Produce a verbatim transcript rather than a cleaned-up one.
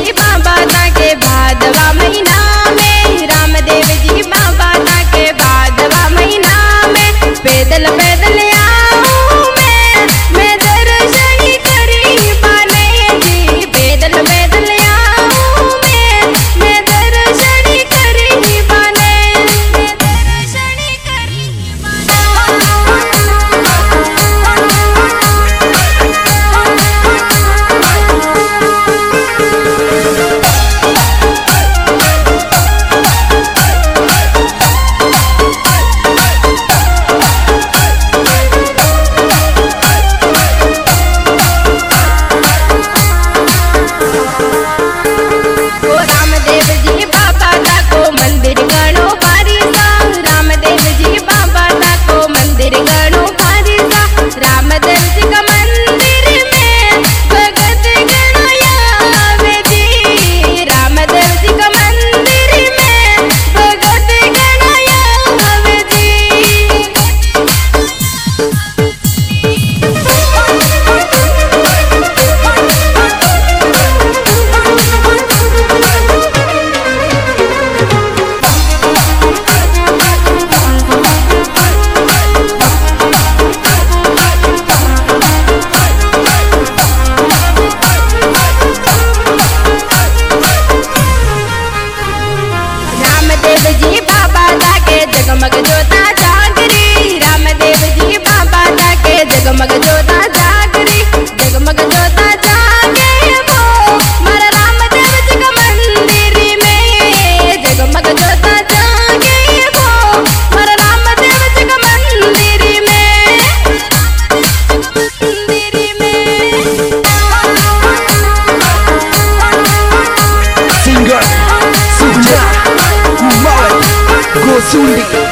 जी बाबा ताके भादवा महीना में, रामदेव जी बाबा ताके भादवा महीना में। पैदल पैदल आऊं मैं, मैं दर्शन करी पाने जी। पैदल पैदल आऊं मैं, मैं दर्शन करी पाने, मैं दर्शन करी पाने। जी बाबा ताके जगमग जोता जागरी, रामदेव जी बाबा ताके जगमग जोता जागरी। जगमग जोता जागे वो मारा रामदेव जी का मंदिर में। जगमग जोता जागे वो मारा रामदेव जी का मंदिर में, मंदिर में। Singer Subna Malik Gosundi